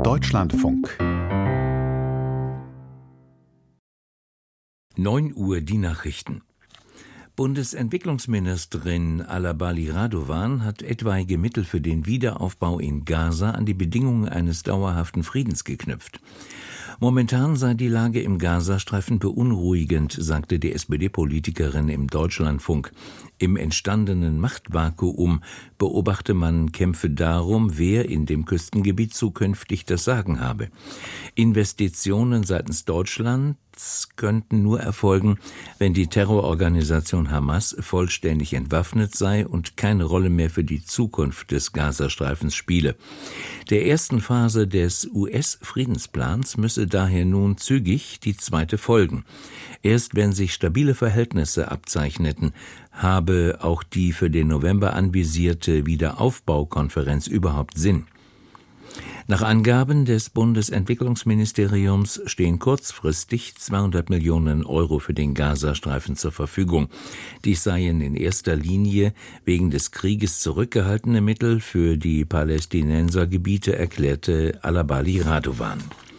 Deutschlandfunk. 9 Uhr die Nachrichten. Bundesentwicklungsministerin Alabali Radovan hat etwaige Mittel für den Wiederaufbau in Gaza an die Bedingungen eines dauerhaften Friedens geknüpft. Momentan sei die Lage im Gazastreifen beunruhigend, sagte die SPD-Politikerin im Deutschlandfunk. Im entstandenen Machtvakuum beobachte man Kämpfe darum, wer in dem Küstengebiet zukünftig das Sagen habe. Investitionen seitens Deutschlands könnten nur erfolgen, wenn die Terrororganisation Hamas vollständig entwaffnet sei und keine Rolle mehr für die Zukunft des Gazastreifens spiele. Der ersten Phase des US-Friedensplans müsse daher nun zügig die zweite folgen. Erst wenn sich stabile Verhältnisse abzeichneten, habe auch die für den November anvisierte Wiederaufbaukonferenz überhaupt Sinn. Nach Angaben des Bundesentwicklungsministeriums stehen kurzfristig 200 Millionen Euro für den Gazastreifen zur Verfügung. Dies seien in erster Linie wegen des Krieges zurückgehaltene Mittel für die Palästinensergebiete, erklärte Alabali Radovan.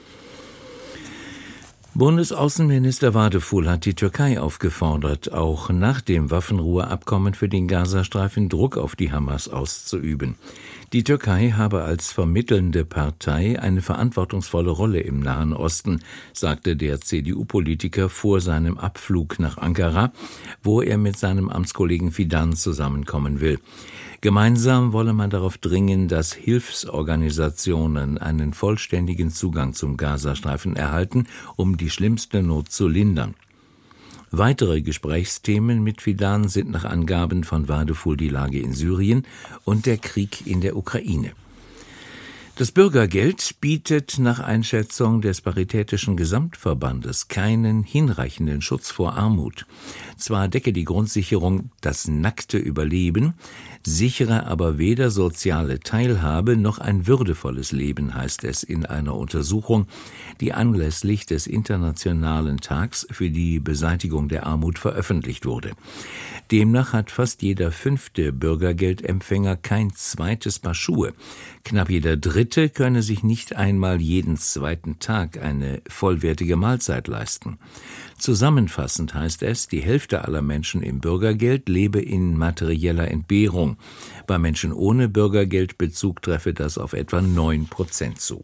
Bundesaußenminister Vadeful hat die Türkei aufgefordert, auch nach dem Waffenruheabkommen für den Gazastreifen Druck auf die Hamas auszuüben. Die Türkei habe als vermittelnde Partei eine verantwortungsvolle Rolle im Nahen Osten, sagte der CDU-Politiker vor seinem Abflug nach Ankara, wo er mit seinem Amtskollegen Fidan zusammenkommen will. Gemeinsam wolle man darauf dringen, dass Hilfsorganisationen einen vollständigen Zugang zum Gazastreifen erhalten, um die schlimmste Not zu lindern. Weitere Gesprächsthemen mit Fidan sind nach Angaben von Vadeful die Lage in Syrien und der Krieg in der Ukraine. Das Bürgergeld bietet nach Einschätzung des Paritätischen Gesamtverbandes keinen hinreichenden Schutz vor Armut. Zwar decke die Grundsicherung das nackte Überleben, sichere aber weder soziale Teilhabe noch ein würdevolles Leben, heißt es in einer Untersuchung, die anlässlich des Internationalen Tags für die Beseitigung der Armut veröffentlicht wurde. Demnach hat fast jeder 5. Bürgergeldempfänger kein zweites Paar Schuhe. Knapp jeder 3. könne sich nicht einmal jeden 2. Tag eine vollwertige Mahlzeit leisten. Zusammenfassend heißt es, die Hälfte aller Menschen im Bürgergeld lebe in materieller Entbehrung. Bei Menschen ohne Bürgergeldbezug treffe das auf etwa 9% zu.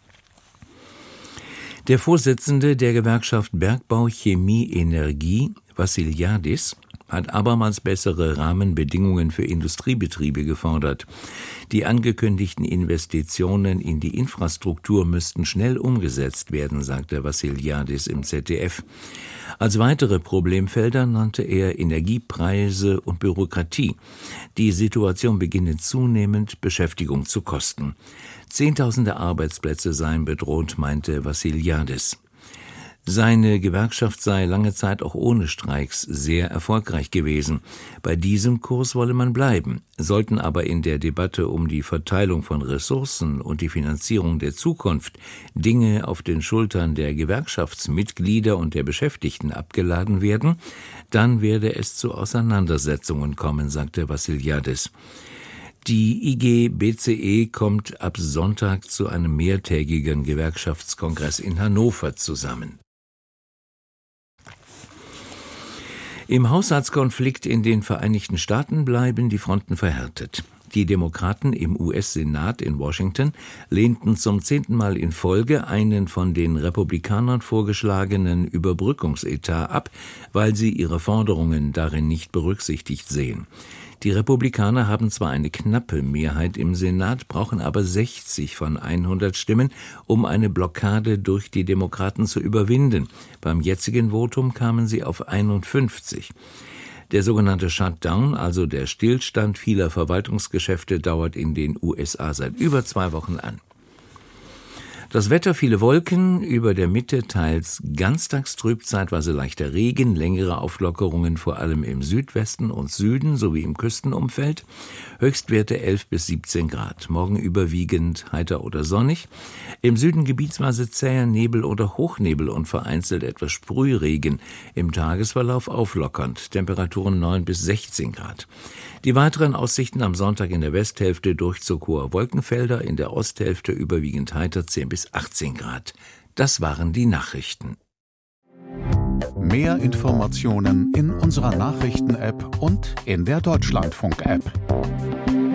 Der Vorsitzende der Gewerkschaft Bergbau, Chemie, Energie, Vassiliadis, hat abermals bessere Rahmenbedingungen für Industriebetriebe gefordert. Die angekündigten Investitionen in die Infrastruktur müssten schnell umgesetzt werden, sagte Vassiliadis im ZDF. Als weitere Problemfelder nannte er Energiepreise und Bürokratie. Die Situation beginne zunehmend Beschäftigung zu kosten. Zehntausende Arbeitsplätze seien bedroht, meinte Vassiliadis. Seine Gewerkschaft sei lange Zeit auch ohne Streiks sehr erfolgreich gewesen. Bei diesem Kurs wolle man bleiben. Sollten aber in der Debatte um die Verteilung von Ressourcen und die Finanzierung der Zukunft Dinge auf den Schultern der Gewerkschaftsmitglieder und der Beschäftigten abgeladen werden, dann werde es zu Auseinandersetzungen kommen, sagte Vassiliadis. Die IG BCE kommt ab Sonntag zu einem mehrtägigen Gewerkschaftskongress in Hannover zusammen. Im Haushaltskonflikt in den Vereinigten Staaten bleiben die Fronten verhärtet. Die Demokraten im US-Senat in Washington lehnten zum 10. Mal in Folge einen von den Republikanern vorgeschlagenen Überbrückungsetat ab, weil sie ihre Forderungen darin nicht berücksichtigt sehen. Die Republikaner haben zwar eine knappe Mehrheit im Senat, brauchen aber 60 von 100 Stimmen, um eine Blockade durch die Demokraten zu überwinden. Beim jetzigen Votum kamen sie auf 51. Der sogenannte Shutdown, also der Stillstand vieler Verwaltungsgeschäfte, dauert in den USA seit über 2 Wochen an. Das Wetter: viele Wolken, über der Mitte teils ganztags trüb, zeitweise leichter Regen, längere Auflockerungen vor allem im Südwesten und Süden sowie im Küstenumfeld, Höchstwerte 11 bis 17 Grad, morgen überwiegend heiter oder sonnig, im Süden gebietsweise zäher Nebel oder Hochnebel und vereinzelt etwas Sprühregen, im Tagesverlauf auflockernd, Temperaturen 9 bis 16 Grad. Die weiteren Aussichten am Sonntag: in der Westhälfte Durchzug hoher Wolkenfelder, in der Osthälfte überwiegend heiter 10 bis bis 18 Grad. Das waren die Nachrichten. Mehr Informationen in unserer Nachrichten-App und in der Deutschlandfunk-App.